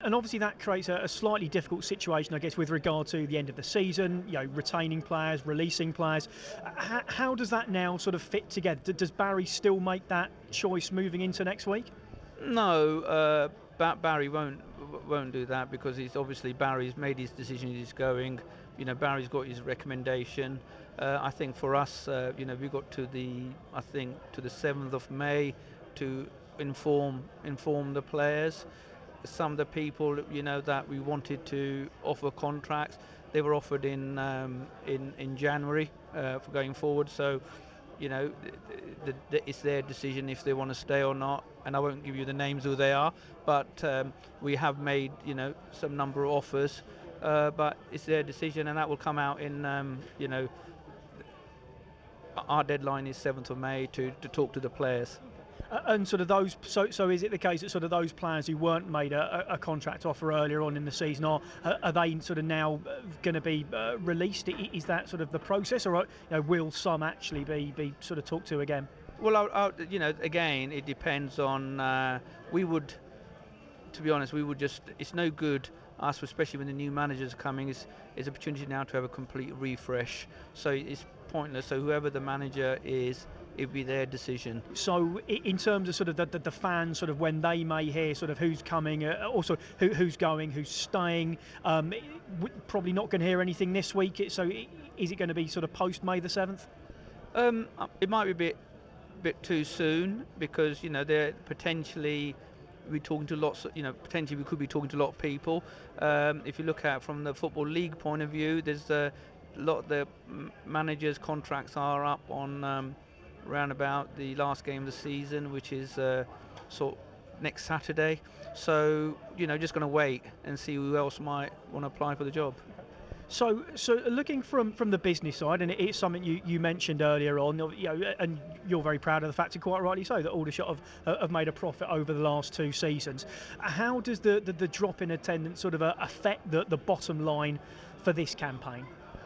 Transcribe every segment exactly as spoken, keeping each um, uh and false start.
And obviously that creates a, a slightly difficult situation, I guess, with regard to the end of the season, you know, retaining players, releasing players. H- how does that now sort of fit together? D- does Barry still make that choice moving into next week? No, uh, ba- Barry won't won't do that because he's obviously Barry's made his decision. He's going. You know, Barry's got his recommendation. Uh, I think for us, uh, you know, we got to the I think to the seventh of May to inform inform the players. Some of the people, you know, that we wanted to offer contracts, they were offered in um, in in January uh, for going forward. So, you know, the, the, it's their decision if they want to stay or not. And I won't give you the names who they are, but um, we have made, you know, some number of offers. Uh, but it's their decision, and that will come out in, um, you know, our deadline is seventh of May to, to talk to the players. Uh, and sort of those, so so is it the case that sort of those players who weren't made a, a contract offer earlier on in the season, are are they sort of now going to be uh, released? Is that sort of the process, or you know, will some actually be be sort of talked to again? Well, I, I, you know, again, it depends on. Uh, we would, to be honest, we would just. It's no good us, especially when the new managers are coming. It's it's an opportunity now to have a complete refresh. So it's pointless. So whoever the manager is, it'd be their decision. So in terms of sort of the, the, the fans, sort of when they may hear sort of who's coming, uh, also who, who's going, who's staying, um, probably not going to hear anything this week. So is it going to be sort of post May the seventh? Um, it might be a bit bit too soon because, you know, they're potentially we're talking to lots of, you know, potentially we could be talking to a lot of people. Um, if you look at from the Football League point of view, there's a lot of the managers' contracts are up on um, around about the last game of the season, which is uh, sort of next Saturday. So, you know, just going to wait and see who else might want to apply for the job. So, so looking from, from the business side, and it's something you, you mentioned earlier on, you know, and you're very proud of the fact, and quite rightly so, that Aldershot have, have made a profit over the last two seasons. How does the, the, the drop in attendance sort of affect the, the bottom line for this campaign?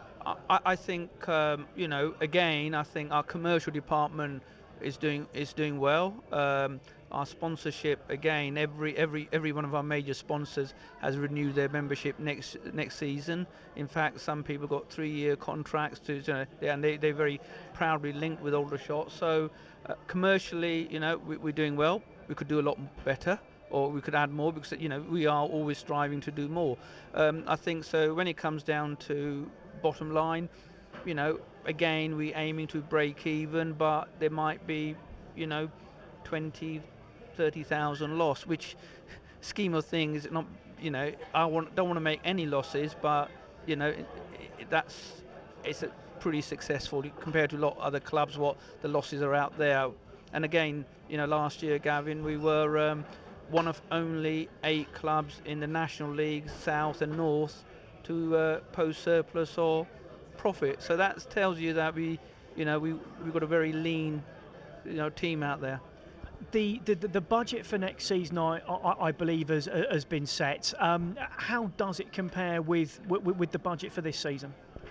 I, I think, um, you know, again, I think our commercial department is doing is doing well. Um, our sponsorship, again, every every every one of our major sponsors has renewed their membership next next season. In fact, some people got three-year contracts to, you know, and they they're very proudly linked with Aldershot. So uh, commercially, you know, we, we're doing well. We could do a lot better, or we could add more, because, you know, we are always striving to do more. Um, I think so. When it comes down to bottom line, you know, again, we're aiming to break even, but there might be, you know, twenty, thirty thousand loss, which scheme of things, not, you know, I want, don't want to make any losses, but, you know, it, it, that's, it's a pretty successful compared to a lot of other clubs, what the losses are out there. And again, you know, last year, Gavin, we were um, one of only eight clubs in the National League, South and North, to uh, post surplus or profit. So that tells you that we, you know, we we've got a very lean, you know, team out there. The, the the budget for next season, I I, I believe, has has been set. Um, how does it compare with, with with the budget for this season?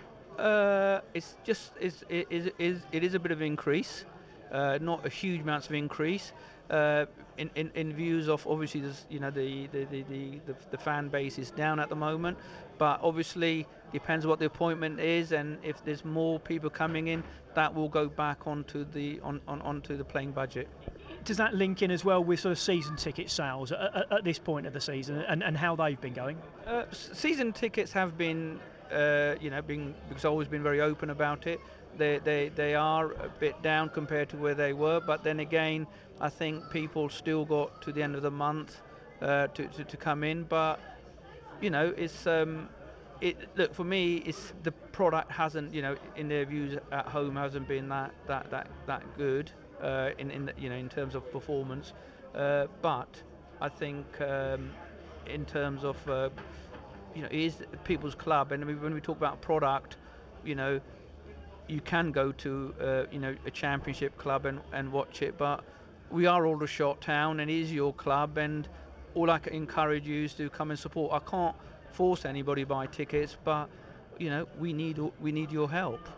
Uh, it's just it's, it is it is it is a bit of an increase, uh, not a huge amounts of increase. Uh, in, in, in views of, obviously, there's, you know, the the, the, the, the the fan base is down at the moment, but obviously depends what the appointment is, and if there's more people coming in, that will go back onto the on, on onto the playing budget. Does that link in as well with sort of season ticket sales at, at, at this point of the season, and, and how they've been going? Uh, season tickets have been, uh, you know, been, because I've always been very open about it. They, they they are a bit down compared to where they were, but then again, I think people still got to the end of the month uh, to, to to come in. But, you know, it's um, it look, for me, it's the product hasn't, you know, in their views at home, hasn't been that that that that good uh, in in the, you know, in terms of performance. Uh, but I think um, in terms of uh, you know, it is people's club, and when we talk about product, you know, you can go to uh, you know, a championship club and, and watch it, but we are Aldershot Town and it is your club, and all I can encourage you is to come and support. I can't force anybody to buy tickets, but, you know, we need we need your help.